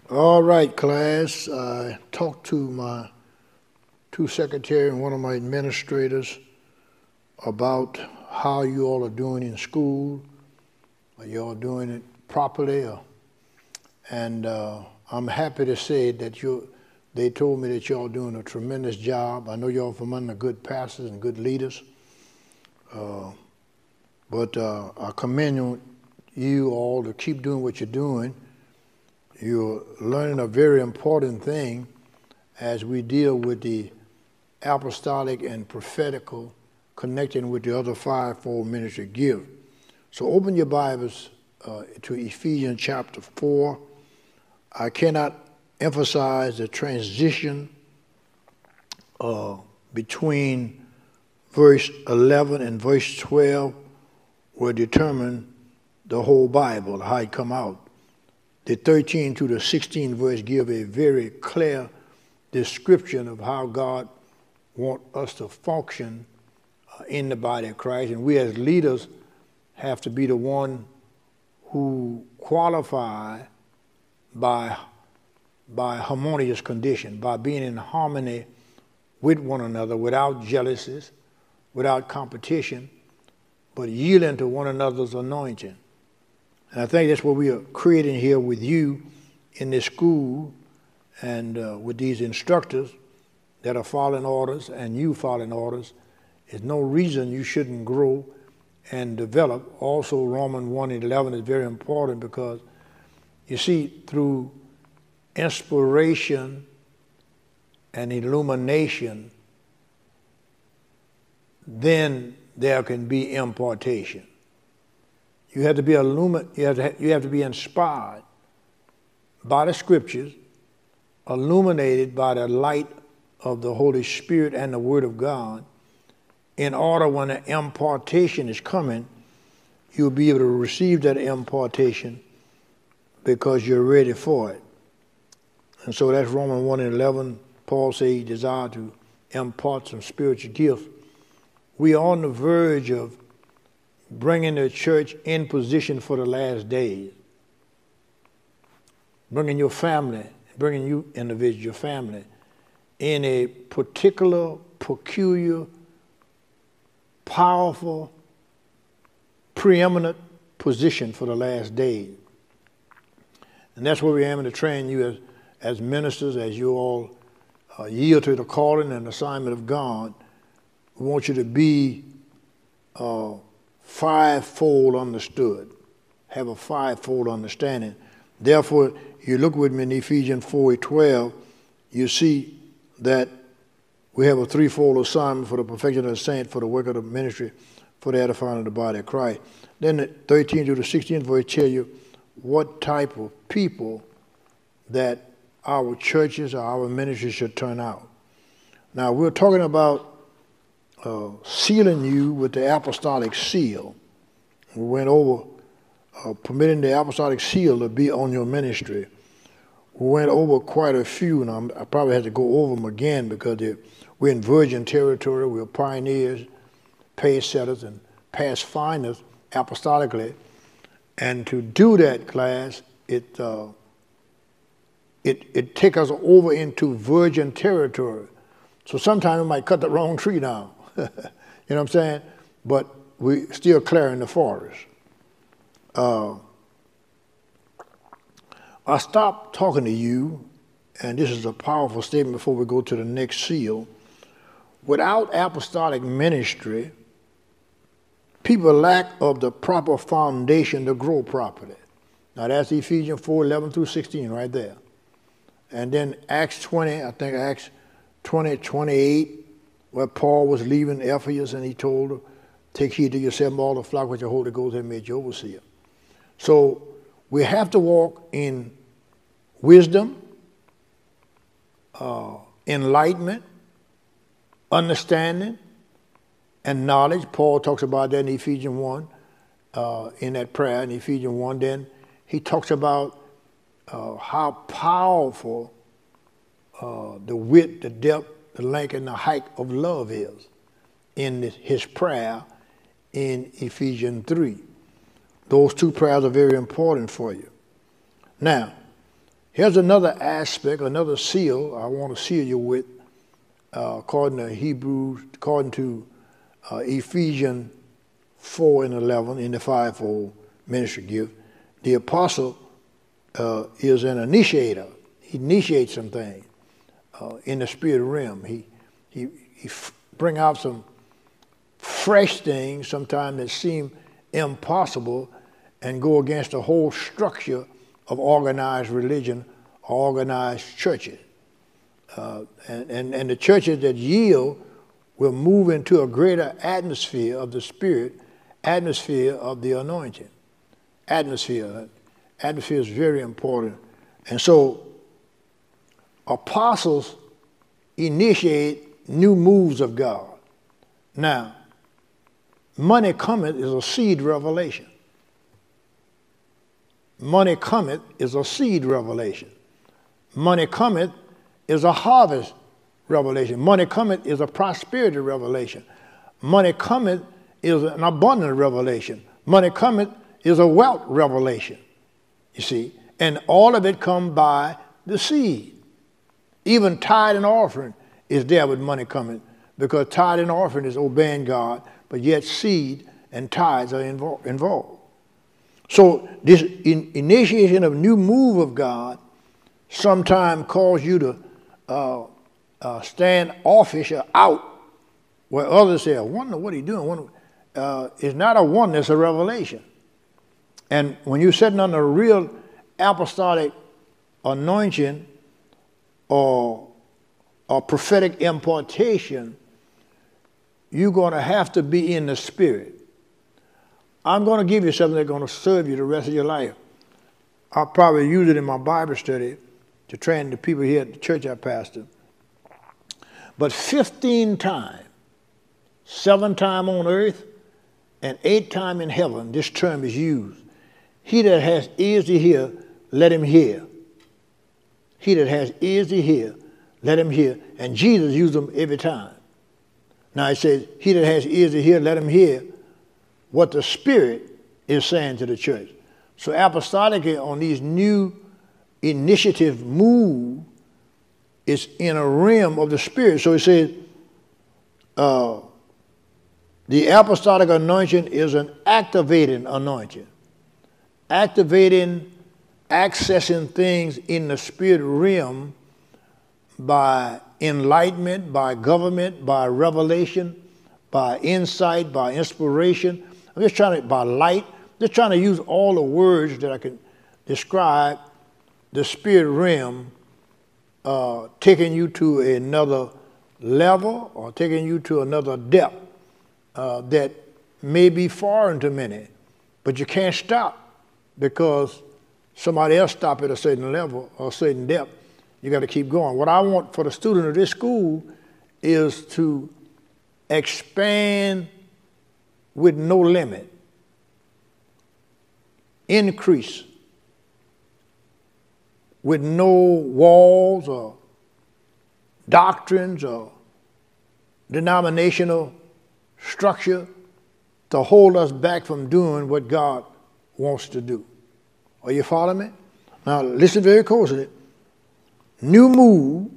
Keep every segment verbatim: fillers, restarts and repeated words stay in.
All right, class. I talked to my two secretaries and one of my administrators about how you all are doing in school. Are you all doing it properly? Or, and uh, I'm happy to say that you. They told me that y'all doing a tremendous job. I know y'all from under good pastors and good leaders. Uh, but uh, I commend you all to keep doing what you're doing. You're learning a very important thing as we deal with the apostolic and prophetical connecting with the other fivefold ministry gift. So open your Bibles uh, to Ephesians chapter four. I cannot emphasize the transition uh, between verse eleven and verse twelve will determine the whole Bible, how it come out. The thirteen to the sixteenth verse give a very clear description of how God wants us to function uh, in the body of Christ. And we as leaders have to be the one who qualify by, by harmonious condition, by being in harmony with one another without jealousies, without competition, but yielding to one another's anointing. And I think that's what we are creating here with you in this school and uh, with these instructors that are following orders and you following orders. There's no reason you shouldn't grow and develop. Also, Romans one and eleven is very important because, you see, through inspiration and illumination, then there can be impartation. You have to be illumin- you have to, you have to be inspired by the scriptures, illuminated by the light of the Holy Spirit and the Word of God, in order when an impartation is coming, you'll be able to receive that impartation because you're ready for it. And so that's Romans one and eleven. Paul says he desired to impart some spiritual gifts. We are on the verge of bringing the church in position for the last days. Bringing your family, bringing you individual, your family, in a particular, peculiar, powerful, preeminent position for the last days. And that's where we aim to train you as, as ministers, as you all uh, yield to the calling and assignment of God. We want you to be uh, fivefold understood, have a fivefold understanding. Therefore, you look with me in Ephesians four twelve, you see that we have a threefold assignment for the perfection of the saint, for the work of the ministry, for the edifying of the body of Christ. Then the thirteenth to the sixteenth verse tell you what type of people that our churches or our ministries should turn out. Now, we're talking about Uh, sealing you with the apostolic seal. We went over uh, permitting the apostolic seal to be on your ministry. We went over quite a few, and I'm, I probably had to go over them again because we're in virgin territory. We're pioneers, pace setters, and path finders apostolically. And to do that, class, it uh, it it takes us over into virgin territory. So sometimes we might cut the wrong tree down. You know what I'm saying? But we still clearing the forest. Uh, I stopped talking to you, and this is a powerful statement before we go to the next seal. Without apostolic ministry, people lack of the proper foundation to grow properly. Now that's Ephesians four eleven through sixteen right there. And then Acts twenty, I think Acts twenty, twenty-eight, where Paul was leaving Ephesus and he told her, take heed to yourself and all the flock which the Holy Ghost has made you overseer. So we have to walk in wisdom, uh, enlightenment, understanding, and knowledge. Paul talks about that in Ephesians one, uh, in that prayer in Ephesians one. Then he talks about uh, how powerful uh, the width, the depth, the length and the height of love is in his prayer in Ephesians three. Those two prayers are very important for you. Now, Here's another aspect, another seal I want to seal you with, uh, according to Hebrews, according to uh, Ephesians four and eleven in the fivefold ministry gift. The apostle uh, is an initiator. He initiates some things uh, in the spirit realm. He he he f- bring out some fresh things sometimes that seem impossible and go against the whole structure of organized religion, organized churches. Uh, and, and, and the churches that yield will move into a greater atmosphere of the Spirit, atmosphere of the anointing. Atmosphere. Atmosphere is very important. And so apostles initiate new moves of God. Now, money cometh is a seed revelation. Money cometh is a seed revelation. Money cometh is a harvest revelation. Money cometh is a prosperity revelation. Money cometh is an abundant revelation. Money cometh is a wealth revelation. You see, and all of it come by the seed. Even tithe and offering is there with money cometh, because tithe and offering is obeying God, but yet seed and tithes are invo- involved. So this in, initiation of new move of God sometimes cause you to uh, uh, stand offish or out where others say, I wonder what he's doing. Wonder, uh, it's not a wonder, it's a revelation. And when you're sitting under a real apostolic anointing or, or prophetic impartation, you're going to have to be in the spirit. I'm going to give you something that's going to serve you the rest of your life. I'll probably use it in my Bible study to train the people here at the church I pastor. But fifteen times, seven times on earth and eight times in heaven, this term is used. He that has ears to hear, let him hear. He that has ears to hear, let him hear. And Jesus used them every time. Now it says, he that has ears to hear, let him hear what the Spirit is saying to the church. So apostolically on these new initiative move is in a realm of the Spirit. So it says uh, the apostolic anointing is an activating anointing. Activating, accessing things in the spirit realm by enlightenment, by government, by revelation, by insight, by inspiration. I'm just trying to, by light, just trying to use all the words that I can describe the spirit realm uh, taking you to another level or taking you to another depth uh, that may be foreign to many, but you can't stop because somebody else stopped at a certain level or a certain depth. You got to keep going. What I want for the student of this school is to expand with no limit, increase with no walls or doctrines or denominational structure to hold us back from doing what God wants to do. Are you following me? Now listen very closely. New move,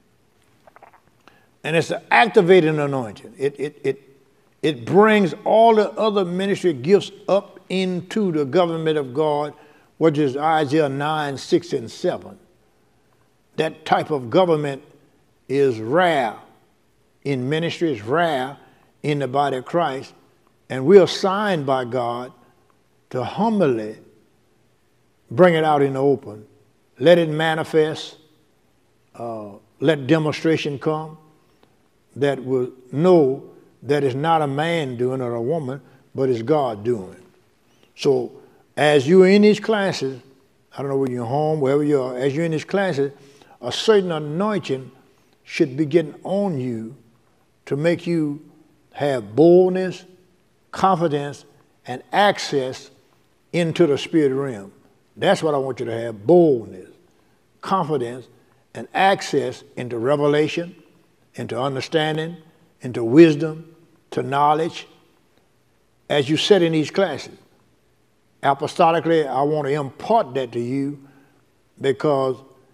and it's an activating anointing. It, it, it, it brings all the other ministry gifts up into the government of God, which is Isaiah nine, six, and seven. That type of government is rare in ministry, it's rare in the body of Christ, and we're assigned by God to humbly bring it out in the open. Let it manifest. Uh, let demonstration come that will know that it's not a man doing or a woman, but it's God doing. So as you're in these classes, I don't know where you're home, wherever you are, as you're in these classes, a certain anointing should be getting on you to make you have boldness, confidence, and access into the spirit realm. That's what I want you to have, boldness, confidence, and access into revelation, into understanding, into wisdom, to knowledge, as you sit in these classes. Apostolically, I want to impart that to you because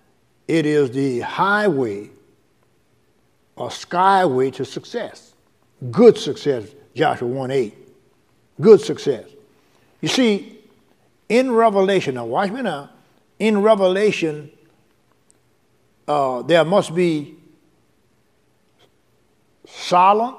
It is the highway or skyway to success. Good success, Joshua one eight. Good success. You see, in Revelation, now watch me now, in Revelation, uh, there must be silence,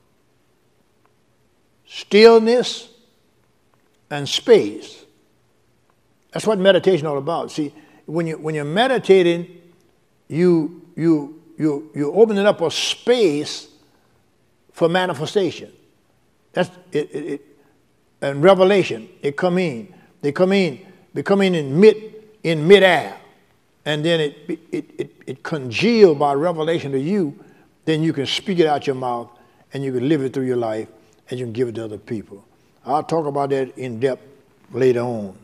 stillness, and space. That's what meditation is all about. See, when you when you're meditating, you you you you opening up a space for manifestation. That's it. it, it and revelation, they come in. They come in. They come in in mid in midair, and then it it it it congealed by revelation to you. Then you can speak it out your mouth, and you can live it through your life, and you can give it to other people. I'll talk about that in depth later on.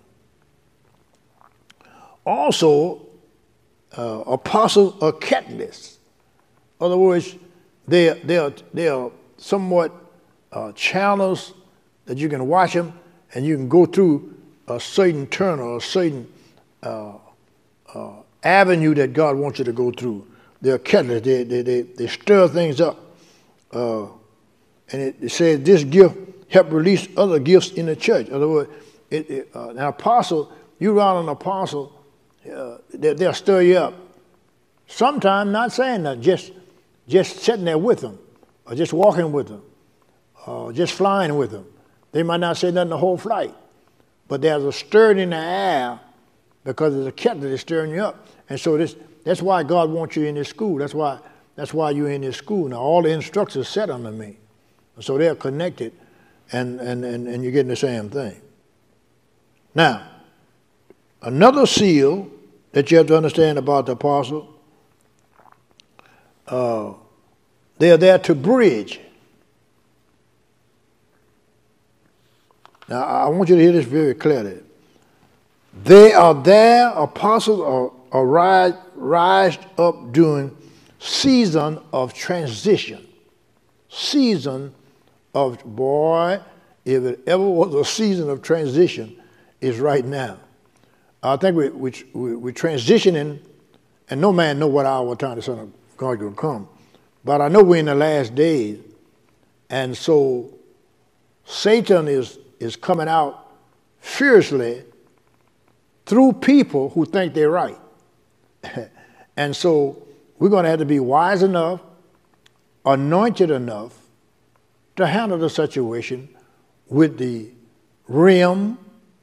Also, uh, apostles are catalysts. In other words, they are, they are, they are somewhat uh, channels that you can watch them, and you can go through a certain turn or a certain uh, uh, avenue that God wants you to go through. They're catalysts. They, they, they, they stir things up. Uh, and it, it says this gift help release other gifts in the church. In other words, it, it, uh, an apostle, you around an apostle, uh, they, they'll stir you up. Sometimes not saying that, just, just sitting there with them, or just walking with them, or just flying with them. They might not say nothing the whole flight, but there's a stirring in the air because there's a kettle that's stirring you up. And so this, that's why God wants you in this school. That's why, that's why you're in this school. Now, all the instructors set under me. So they're connected, and, and, and, and you're getting the same thing. Now, another seal that you have to understand about the apostle, uh, they're there to bridge. Now, I want you to hear this very clearly. They are there, apostles are, are rise, rised up during season of transition. Season of, boy, if it ever was a season of transition, it's right now. I think we, we, we, we're transitioning, and no man know what hour, what time the Son of God will come. But I know we're in the last days, and so Satan is, is coming out fiercely through people who think they're right. And so we're going to have to be wise enough, anointed enough to handle the situation with the rim,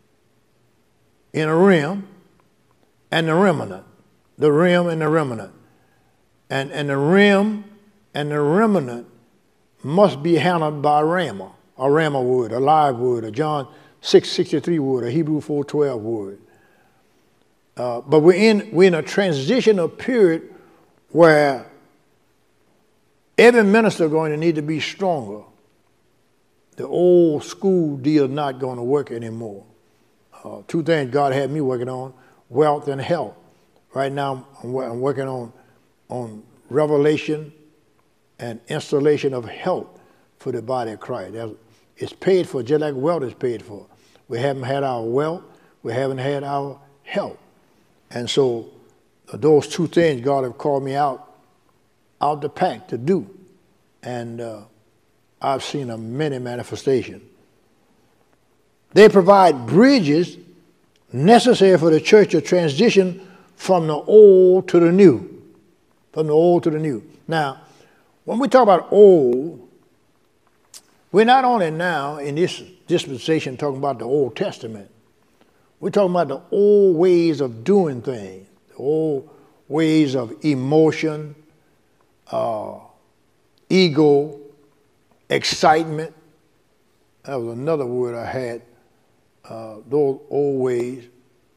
in a rim, and the remnant. The rim and the remnant. And, and the rim and the remnant must be handled by a rammer, a rammer would, a live would, a John six sixty-three would, a Hebrew four twelve would. Uh, but we're in, we're in a transitional period where every minister is going to need to be stronger. The old school deal is not going to work anymore. Uh, two things God had me working on, wealth and health. Right now I'm, I'm working on, on revelation and installation of health for the body of Christ. That's, it's paid for just like wealth is paid for. We haven't had our wealth, we haven't had our health. And so uh, those two things God have called me out, out the pack to do. And uh, I've seen a many manifestation. They provide bridges necessary for the church to transition from the old to the new. From the old to the new. Now, when we talk about old, we're not only now in this dispensation talking about the Old Testament. We're talking about the old ways of doing things, the old ways of emotion, uh, ego, excitement. That was another word I had. Uh, those old ways.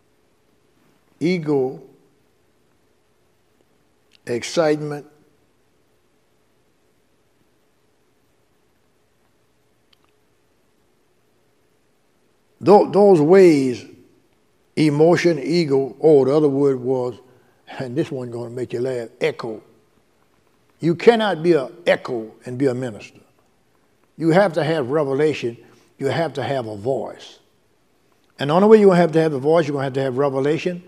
Ego, excitement, Th- those ways, emotion, ego, oh, the other word was, and this one going to make you laugh, echo. You cannot be an echo and be a minister. You have to have revelation. You have to have a voice. And the only way you're going to have to have a voice, you're going to have to have revelation,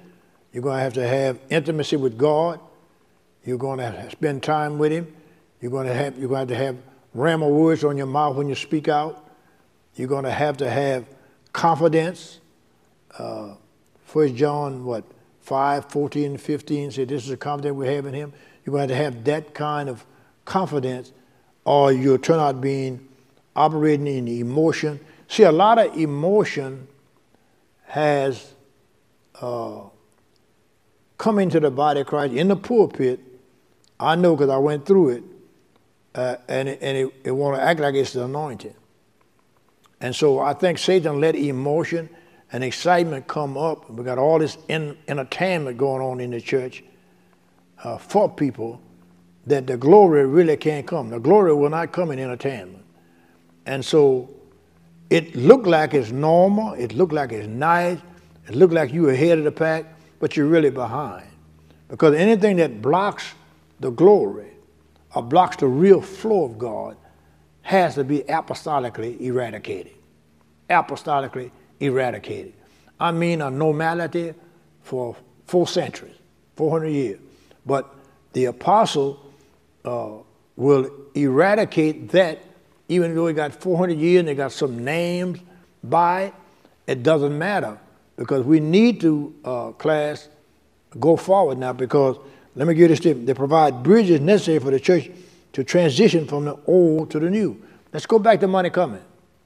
You're going to have to have intimacy with God. You're going to have to spend time with him. You're going to have, you're going to have to have rhema words on your mouth when you speak out. You're going to have to have confidence. Uh, First John, what, five, fourteen, fifteen, say this is the confidence we have in him. You're going to have to have that kind of confidence, or you'll turn out being operating in emotion. See, a lot of emotion has uh, come into the body of Christ in the pulpit. I know because I went through it, uh, and it, and it, it want to act like it's the anointing. And so I think Satan let emotion and excitement come up. We got all this in, entertainment going on in the church uh, for people that the glory really can't come. The glory will not come in entertainment. And so it looked like it's normal. It looked like it's nice. It looked like you were ahead of the pack, but you're really behind. Because anything that blocks the glory or blocks the real flow of God has to be apostolically eradicated. Apostolically eradicated. I mean a normality for four centuries, four hundred years. But the apostle uh, will eradicate that, even though he got four hundred years and they got some names by it. It doesn't matter, because we need to, uh, class, go forward now, because let me give you this tip. They provide bridges necessary for the church to transition from the old to the new. Let's go back to money coming.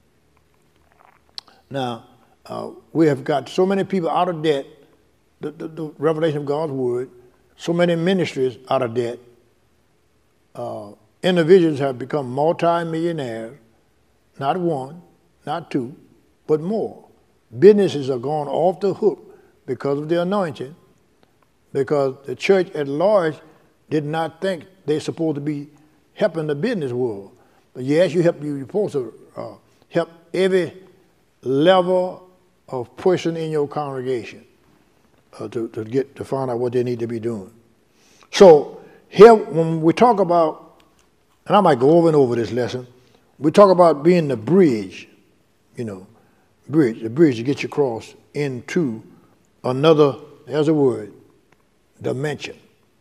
Now, uh, we have got so many people out of debt, the, the, the revelation of God's word, so many ministries out of debt. Uh, individuals have become multi-millionaires, not one, not two, but more. Businesses are going off the hook because of the anointing, because the church at large did not think they're supposed to be helping the business world. But yes, you help, you're supposed to uh, help every level of person in your congregation uh, to, to get to find out what they need to be doing. So here, when we talk about, and I might go over and over this lesson, we talk about being the bridge, you know, bridge, the bridge to get you across into another, there's a word, dimension,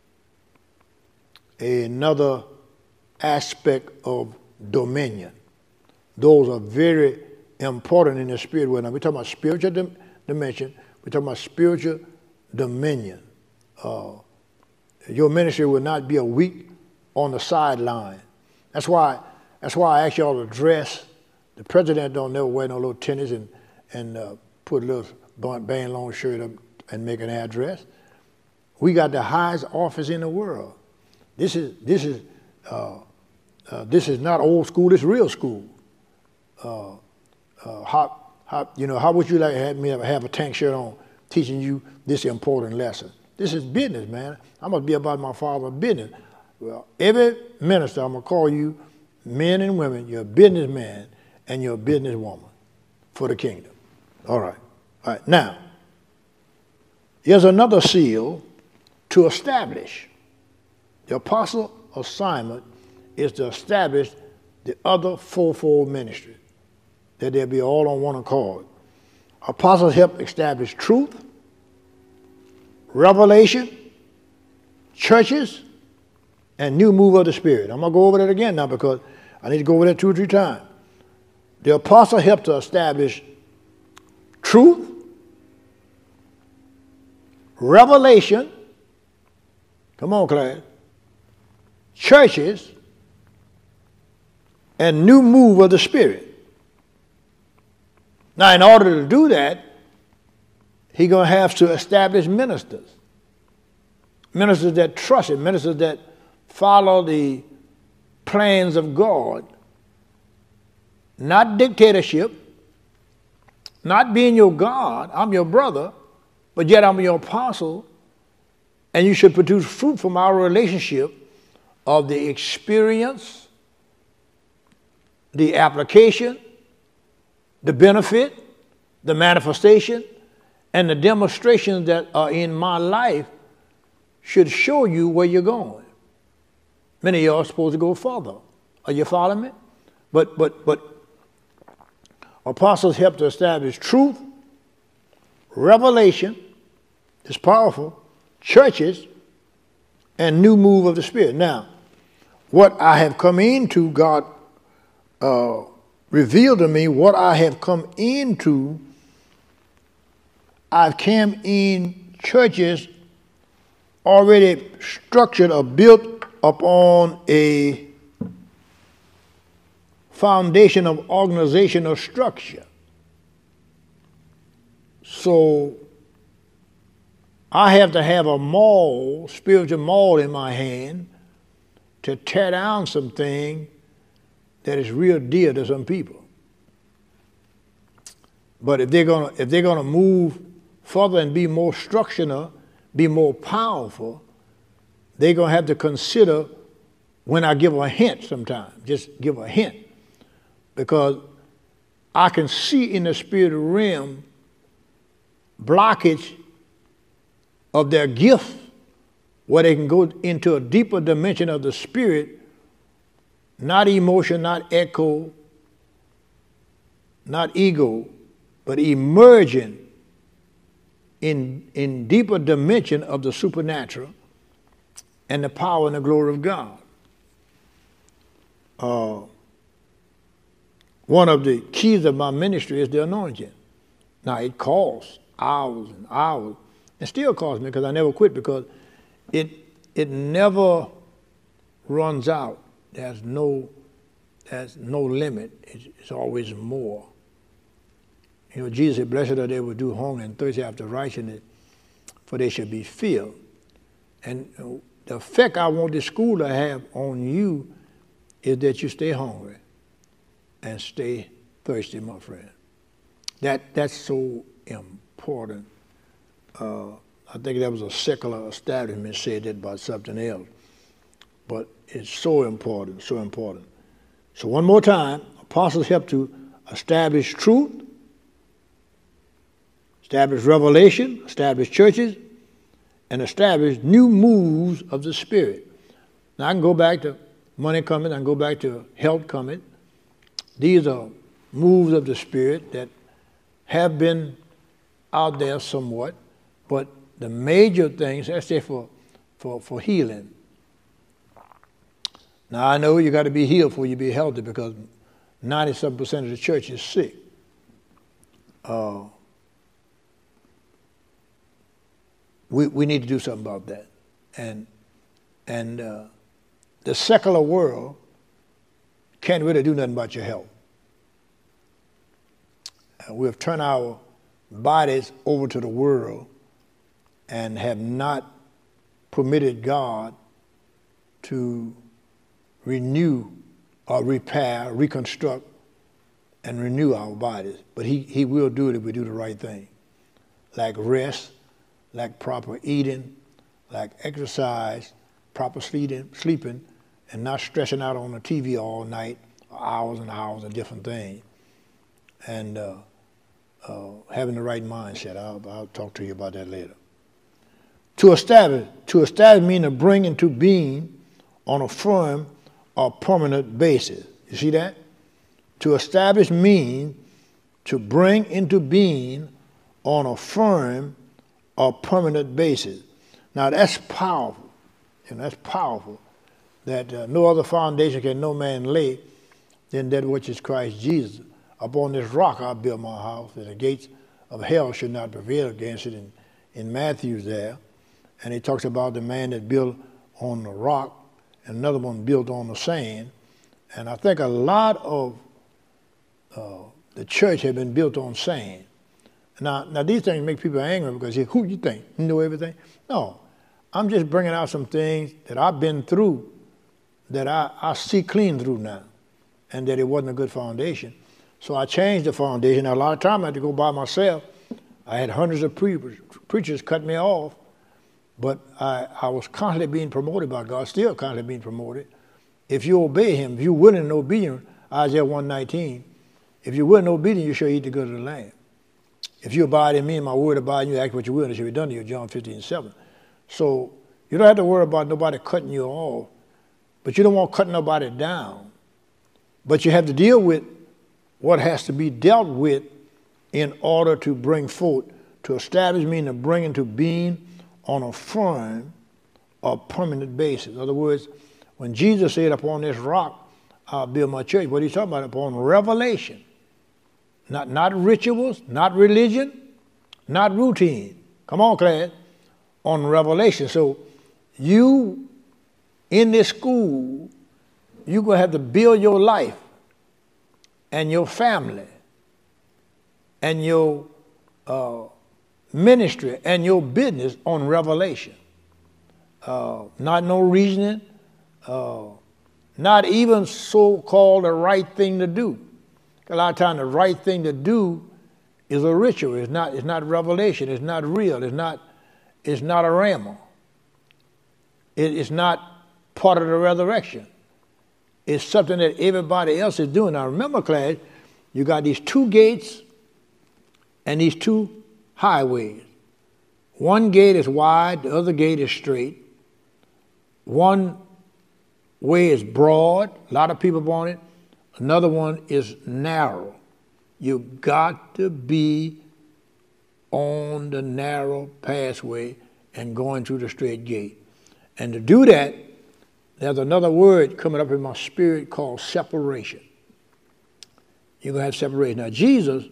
another aspect of dominion. Those are very important in the spirit world. Now we're talking about spiritual dim- dimension, we're talking about spiritual dominion. Uh, your ministry will not be a week on the sideline. That's why that's why I ask y'all to dress. The president don't never wear no little tennis and, and uh, put a little band long shirt up and make an address. We got the highest office in the world. This is this is uh, uh, this is not old school. This is real school. Uh, uh, how how you know how would you like to have me have a tank shirt on, teaching you this important lesson? This is business, man. I must be about my father's business. Well, every minister, I'm gonna call you men and women. You're a businessman and you're a businesswoman for the kingdom. All right. All right. Now, here's another seal to establish. The apostle assignment is to establish the other fourfold ministry, that they'll be all on one accord. Apostles help establish truth, revelation, churches, and new move of the Spirit. I'm going to go over that again now because I need to go over that two or three times. The apostle helped to establish truth, revelation, come on, class, churches, and new move of the Spirit. Now, in order to do that, he's going to have to establish ministers. Ministers that trust him, ministers that follow the plans of God. Not dictatorship, not being your God, I'm your brother, but yet I'm your apostle, and you should produce fruit from our relationship of the experience, the application, the benefit, the manifestation, and the demonstrations that are in my life should show you where you're going. Many of y'all are supposed to go further. Are you following me? But but but apostles help to establish truth, revelation, it's powerful, churches, and new move of the Spirit. Now, what I have come into, God uh, revealed to me, what I have come into, I've come in churches already structured or built upon a foundation of organizational structure. So I have to have a maul, spiritual maul in my hand to tear down something that is real dear to some people. But if they're gonna if they're gonna move further and be more structural, be more powerful, they're gonna have to consider when I give a hint sometimes, just give a hint. Because I can see in the spirit realm blockage of their gift where they can go into a deeper dimension of the spirit, not emotion, not echo, not ego, but emerging in, in deeper dimension of the supernatural and the power and the glory of God. Uh, one of the keys of my ministry is the anointing. Now, it costs hours and hours. It still costs me because I never quit, because it it never runs out. There's no there's no limit. It's, it's always more. You know, Jesus said, "Blessed are they who do hunger and thirst after righteousness, for they shall be filled." And the effect I want this school to have on you is that you stay hungry and stay thirsty, my friend. That that's so important. Uh, I think that was a secular establishment said that about something else. But it's so important, so important. So one more time, apostles help to establish truth, establish revelation, establish churches, and establish new moves of the Spirit. Now I can go back to money coming, I can go back to health coming. These are moves of the Spirit that have been out there somewhat, but the major things, let's say for, for, for healing. Now I know you got to be healed before you be healthy, because ninety-seven percent of the church is sick. Uh, we we need to do something about that, and and uh, the secular world can't really do nothing about your health. Uh, we have turned our bodies over to the world and have not permitted God to renew or repair, reconstruct, and renew our bodies. But he, he will do it if we do the right thing. Like rest, like proper eating, like exercise, proper sleeping, sleeping, and not stressing out on the T V all night, hours and hours of different things. And uh, uh, having the right mindset. I'll, I'll talk to you about that later. To establish, to establish means to bring into being on a firm or permanent basis. You see that? To establish means to bring into being on a firm or permanent basis. Now that's powerful. You know, that's powerful. That uh, no other foundation can no man lay than that which is Christ Jesus. Upon this rock I build my house, that the gates of hell should not prevail against it. In, in Matthew's there. And he talks about the man that built on the rock, and another one built on the sand. And I think a lot of uh, the church had been built on sand. Now, now these things make people angry because you, who you think? You know everything? No, I'm just bringing out some things that I've been through that I, I see clean through now, and that it wasn't a good foundation. So I changed the foundation. Now, a lot of time I had to go by myself. I had hundreds of pre- preachers cut me off. But I, I was constantly being promoted by God, still constantly being promoted. If you obey him, if you're willing and obedient, Isaiah one nineteen, if you're willing and obedient, you shall eat the good of the land. If you abide in me and my word abide in you, act what you will, and it shall be done to you, John fifteen seven. So you don't have to worry about nobody cutting you off, but you don't want to cut nobody down. But you have to deal with what has to be dealt with in order to bring forth, to establish, meaning to bring into being on a firm or permanent basis. In other words, when Jesus said, upon this rock, I'll build my church, what he's talking about? Upon revelation. Not, not rituals, not religion, not routine. Come on, class. On revelation. So you, in this school, you're going to have to build your life and your family and your uh, ministry and your business on revelation. Uh, not no reasoning, uh, not even so-called the right thing to do. A lot of times the right thing to do is a ritual. It's not, it's not revelation. It's not real. It's not, it's not a rhema. It, it's not part of the resurrection. It's something that everybody else is doing. Now remember, class, you got these two gates and these two highways. One gate is wide, the other gate is straight. One way is broad, a lot of people on it. Another one is narrow. You got to be on the narrow pathway and going through the straight gate. And to do that, there's another word coming up in my spirit called separation. You're going to have separation. Now, Jesus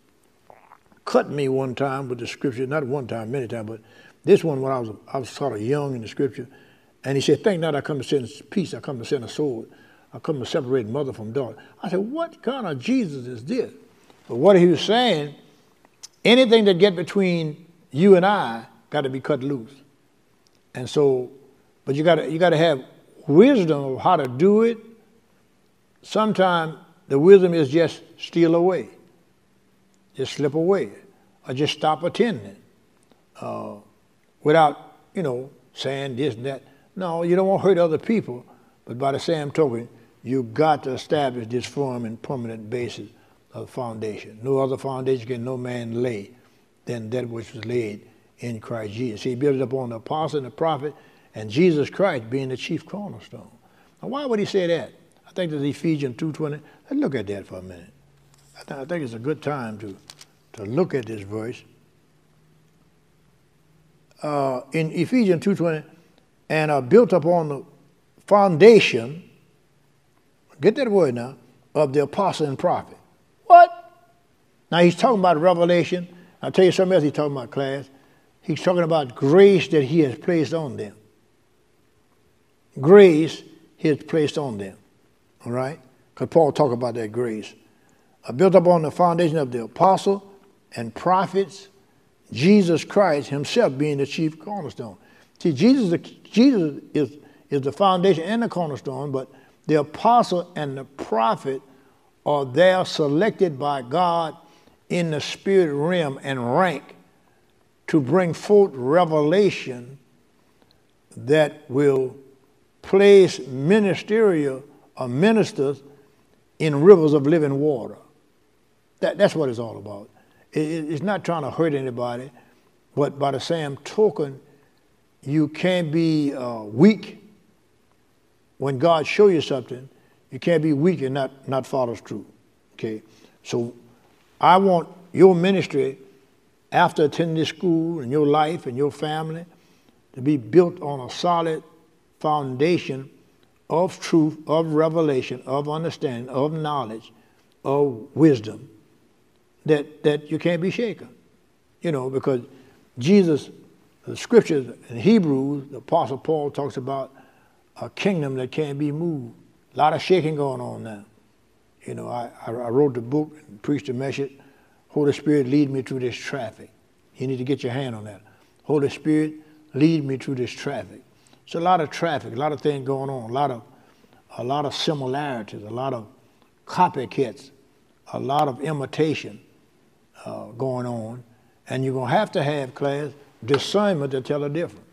cut me one time with the scripture, not one time, many times, but this one when I was, I was sort of young in the scripture. And he said, think not I come to send peace, I come to send a sword. I come to separate mother from daughter. I said, what kind of Jesus is this? But what he was saying, anything that get between you and I got to be cut loose. And so, but you got to you got to have wisdom of how to do it. Sometimes the wisdom is just steal away, just slip away, or just stop attending uh, without, you know, saying this and that. No, you don't want to hurt other people, but by the same token, you got to establish this firm and permanent basis of foundation. No other foundation can no man lay than that which was laid in Christ Jesus. He built it upon the apostle and the prophet, and Jesus Christ being the chief cornerstone. Now, why would he say that? I think that's Ephesians two twenty. Let's look at that for a minute. I, th- I think it's a good time to, to look at this verse. Uh, in Ephesians two twenty, and are built upon the foundation, get that word now, of the apostle and prophet. What? Now he's talking about revelation. I'll tell you something else he's talking about, class. He's talking about grace that he has placed on them. Grace he has placed on them. All right? Because Paul talked about that grace. Uh, built upon the foundation of the apostle and prophets, Jesus Christ himself being the chief cornerstone. See, Jesus, Jesus is, is the foundation and the cornerstone, but the apostle and the prophet are there selected by God in the spirit realm and rank to bring forth revelation that will place ministerial or ministers in rivers of living water. That, that's what it's all about. It, it's not trying to hurt anybody, but by the same token, you can't be uh, weak when God shows you something. You can't be weak and not, not follow through. Okay? So I want your ministry after attending this school and your life and your family to be built on a solid foundation of truth, of revelation, of understanding, of knowledge, of wisdom that, that you can't be shaken. You know, because Jesus, the scriptures in Hebrews, the Apostle Paul talks about a kingdom that can't be moved. A lot of shaking going on now. You know, I, I, I wrote the book and preached the message, Holy Spirit, lead me through this traffic. You need to get your hand on that. Holy Spirit, lead me through this traffic. It's a lot of traffic, a lot of things going on, a lot of, a lot of similarities, a lot of copycats, a lot of imitation uh, going on. And you're going to have to have, class, discernment to tell the difference.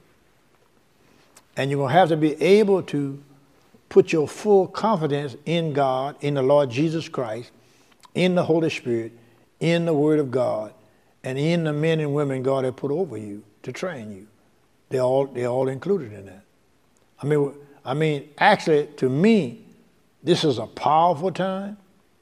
And you're going to have to be able to put your full confidence in God, in the Lord Jesus Christ, in the Holy Spirit, in the Word of God, and in the men and women God has put over you to train you. They're all, they're all included in that. I mean, I mean, actually, to me, this is a powerful time.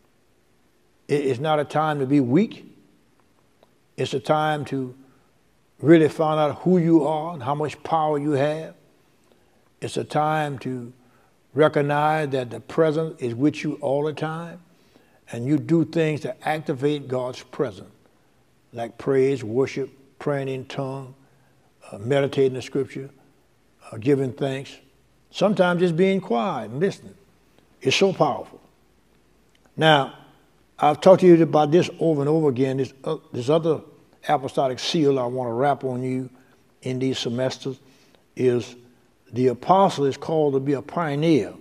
It, it's not a time to be weak. It's a time to really found out who you are and how much power you have. It's a time to recognize that the presence is with you all the time, and you do things to activate God's presence, like praise, worship, praying in tongues, uh, meditating the scripture, uh, giving thanks. Sometimes just being quiet and listening. It's so powerful. Now, I've talked to you about this over and over again, this, uh, this other apostolic seal I want to wrap on you in these semesters is the apostle is called to be a pioneer.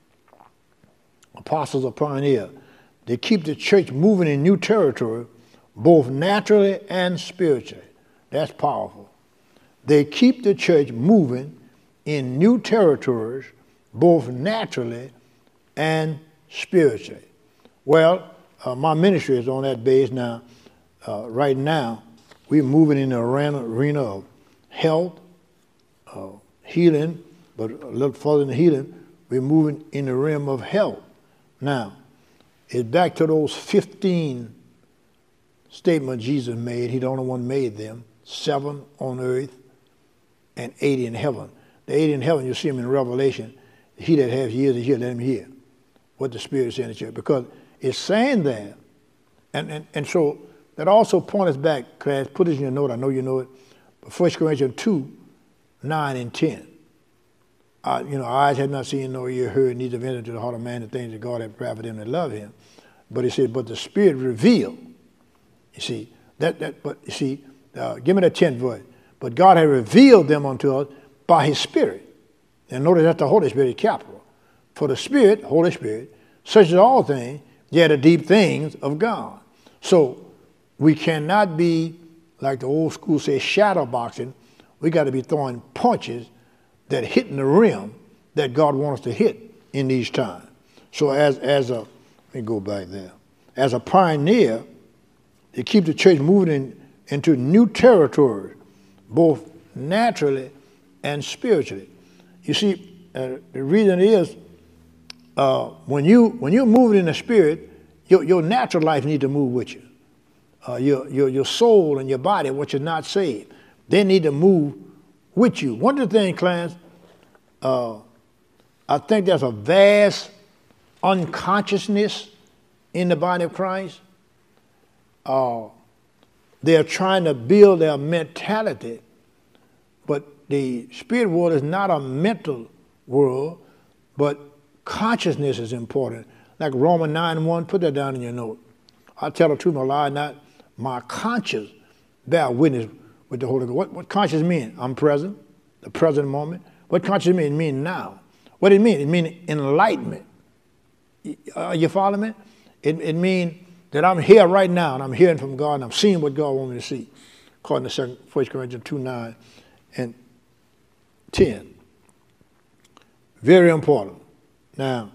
Apostles are pioneer. They keep the church moving in new territory, both naturally and spiritually. That's powerful. They keep the church moving in new territories, both naturally and spiritually. Well, uh, my ministry is on that base now. Uh, right now, we're moving in the arena, arena of health, uh, healing, but a little further than healing, we're moving in the realm of health. Now, it's back to those fifteen statements Jesus made. He's the only one made them. Seven on earth and eighty in heaven. The eighty in heaven, you see them in Revelation. He that has ears to hear, let him hear what the Spirit is saying to the church. Because it's saying there, and, and, and so that also points us back, class, put this in your note, I know you know it, but First Corinthians two, nine and ten. Uh, you know, eyes have not seen, nor ear heard, neither have entered into the heart of man the things that God hath prepared for them that love him. But he said, but the Spirit revealed. You see, that, that but you see, uh, give me that tenth verse. But God had revealed them unto us by his Spirit. And notice that the Holy Spirit is capital. For the Spirit, Holy Spirit, searches all things, yet the deep things of God. So we cannot be, like the old school says, shadow boxing. We got to be throwing punches that hit in the rim that God wants us to hit in these times. So as, as a, let me go back there. As a pioneer, they keep the church moving in, into new territories, both naturally and spiritually. You see, uh, the reason is uh, when you when you're moving in the spirit, your, your natural life needs to move with you. Uh, your, your your soul and your body, which are not saved, they need to move with you. One of the things, class, uh, I think there's a vast unconsciousness in the body of Christ. Uh, they're trying to build their mentality, but the spirit world is not a mental world, but consciousness is important. Like Romans nine one, put that down in your note. I tell the truth, my lie not. My conscience bear witness with the Holy Ghost. What, what conscience mean? I'm present, the present moment. What conscience mean? It mean now. What it mean? It mean enlightenment. Uh, you follow me? It, it mean that I'm here right now and I'm hearing from God and I'm seeing what God wants me to see. According to First Corinthians two, nine and ten. Very important. Now,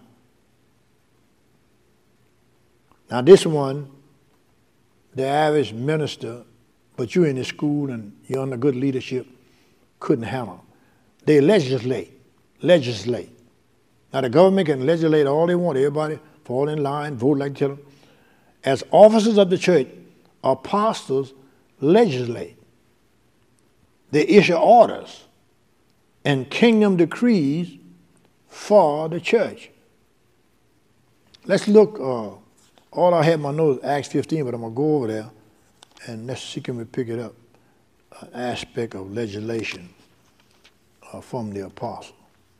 now this one, the average minister, but you're in the school and you're under good leadership, couldn't handle. They legislate, legislate. Now the government can legislate all they want, everybody fall in line, vote like them. As officers of the church, apostles legislate. They issue orders and kingdom decrees for the church. Let's look, uh, all I have in my notes is Acts fifteen, but I'm going to go over there and let's see can we pick it up, an aspect of legislation uh, from the apostle.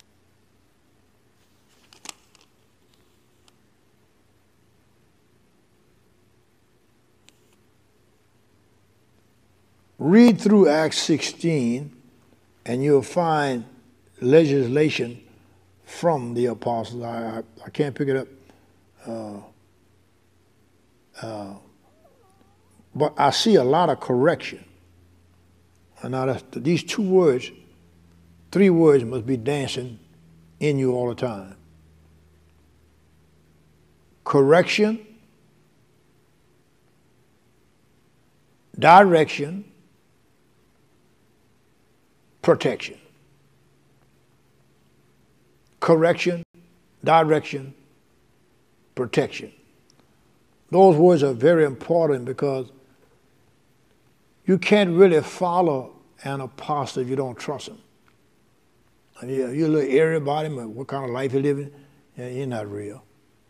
Read through Acts sixteen and you'll find legislation from the apostles. I, I, I can't pick it up. Uh, uh, but I see a lot of correction. And now that's, these two words, three words must be dancing in you all the time. Correction, direction, protection. Correction, direction, protection. Those words are very important because you can't really follow an apostle if you don't trust him. And you, you look area about him, what kind of life he's living, yeah, he's not real.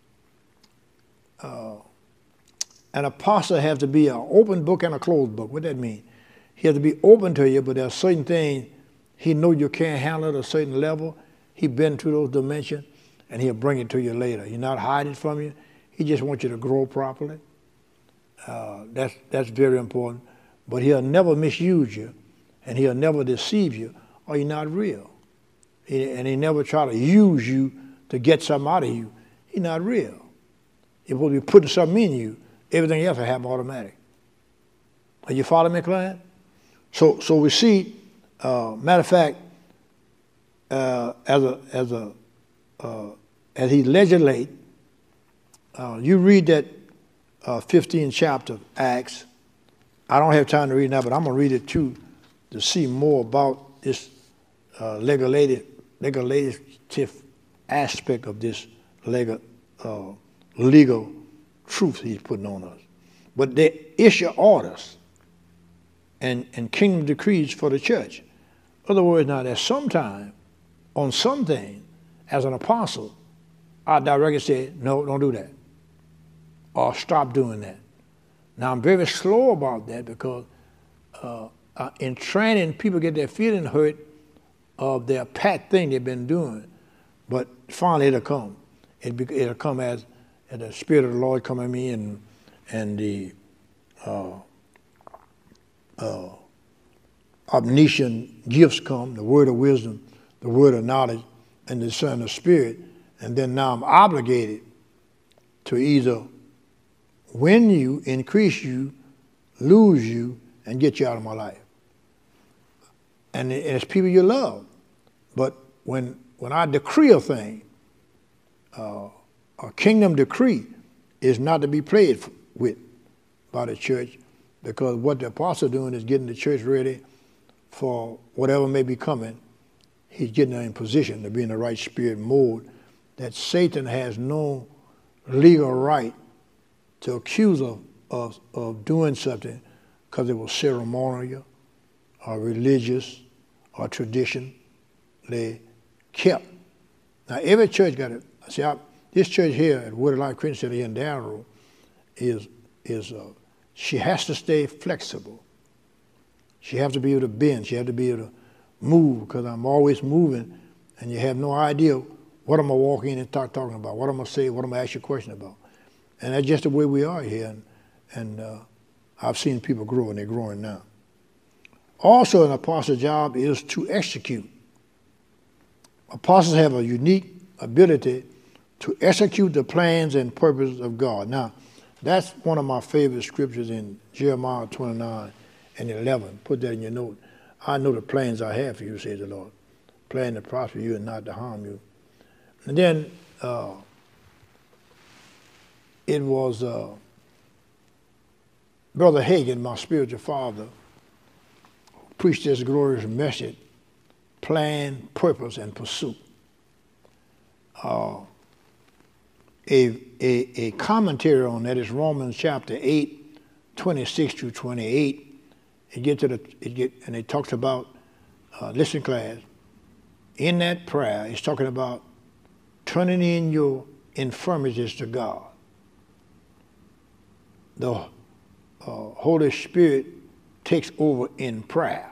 Uh, an apostle has to be an open book and a closed book. What that mean? He has to be open to you, but there are certain things he knows you can't handle at a certain level. He's been through those dimensions, and he'll bring it to you later. He's not hiding from you. He just wants you to grow properly. Uh, that's, that's very important. But he'll never misuse you, and he'll never deceive you, or you're not real. He, and he never try to use you to get something out of you. He's not real. He will be putting something in you. Everything else will happen automatic. Are you following me, client? So, so we see, uh, matter of fact, uh, as a as a uh, as he legislate, uh, you read that uh, fifteenth chapter of Acts. I don't have time to read now, but I'm gonna read it too to see more about this uh, legislative legislative aspect of this legal uh, legal truth he's putting on us. But they issue orders and, and kingdom decrees for the church. In other words, now there's sometime on something, as an apostle, our director said, no, don't do that. Or stop doing that. Now I'm very slow about that because uh, uh, in training, people get their feeling hurt of their pat thing they've been doing. But finally it'll come. It be, it'll come as, as the Spirit of the Lord come at me and, and the uh, uh, omniscient gifts come, the word of wisdom, the word of knowledge, and the Son of Spirit. And then now I'm obligated to either win you, increase you, lose you, and get you out of my life. And it's people you love. But when when I decree a thing, uh, a kingdom decree is not to be played with by the church, because what the apostle doing is getting the church ready for whatever may be coming. He's getting them in position to be in the right spirit mode, that Satan has no legal right to accuse of, of, of doing something because it was ceremonial or religious or tradition they kept. Now, every church got it. See, I, this church here at Word of Life Christian Center here in Darrow is, is uh, she has to stay flexible. She has to be able to bend. She has to be able to move, because I'm always moving, and you have no idea what I'm going to walk in and start talking about, what I'm going to say, what I'm going to ask you a question about. And that's just the way we are here. And, and uh, I've seen people grow, and they're growing now. Also, an apostle's job is to execute. Apostles have a unique ability to execute the plans and purposes of God. Now, that's one of my favorite scriptures in Jeremiah twenty-nine and eleven. Put that in your note. I know the plans I have for you, says the Lord. Plan to prosper you and not to harm you. And then uh, it was uh, Brother Hagin, my spiritual father, who preached this glorious message, plan, purpose, and pursuit. Uh, a, a, a commentary on that is Romans chapter eight, twenty-six through twenty-eight. It gets to the, it get, and it talks about, uh, listen class, in that prayer, it's talking about turning in your infirmities to God. The uh, Holy Spirit takes over in prayer.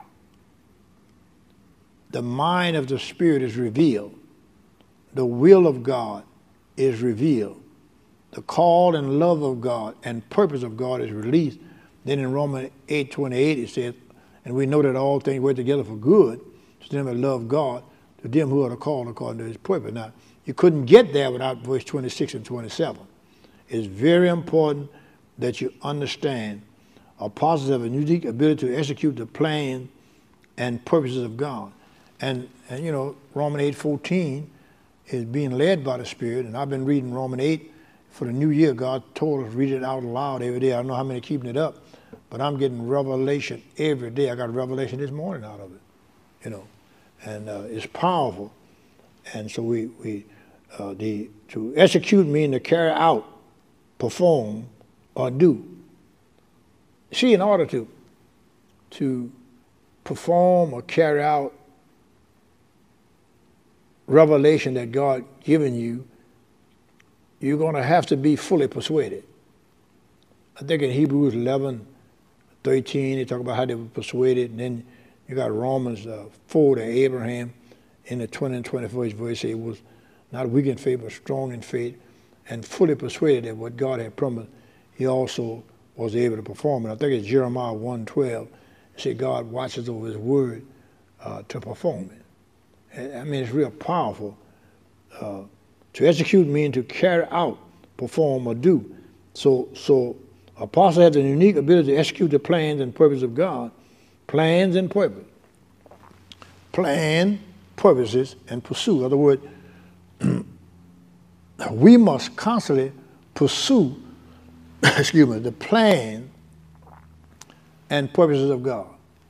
The mind of the Spirit is revealed. The will of God is revealed. The call and love of God and purpose of God is released. Then in Romans eight twenty-eight it says, and we know that all things work together for good to them that love God, to them who are the called according to his purpose. Now, you couldn't get there without verse twenty-six and twenty-seven. It's very important that you understand apostles have a unique ability to execute the plan and purposes of God. And, and you know, Romans eight fourteen is being led by the Spirit, and I've been reading Romans eight for the new year. God told us to read it out loud every day. I don't know how many are keeping it up, but I'm getting revelation every day. I got a revelation this morning out of it, you know, and uh, it's powerful. And so we, we uh, the to execute means to carry out, perform, or do. See, in order to, to perform or carry out revelation that God given you, you're going to have to be fully persuaded. I think in Hebrews eleven, thirteen, they talk about how they were persuaded, and then you got Romans uh, four to Abraham in the twentieth and twenty-first verse. It was not weak in faith, but strong in faith, and fully persuaded that what God had promised, he also was able to perform it. I think it's Jeremiah one twelve. It said God watches over his word uh, to perform it. I mean, it's real powerful. Uh, to execute means to carry out, perform, or do. So, so apostle has the unique ability to execute the plans and purposes of God. Plans and purpose. Plan, purposes, and pursue. In other words, we must constantly pursue, excuse me, the plan and purposes of God.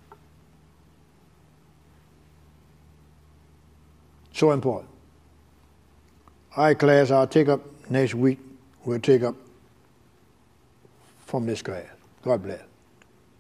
So important. All right, class, I'll take up next week. We'll take up from this class. God bless.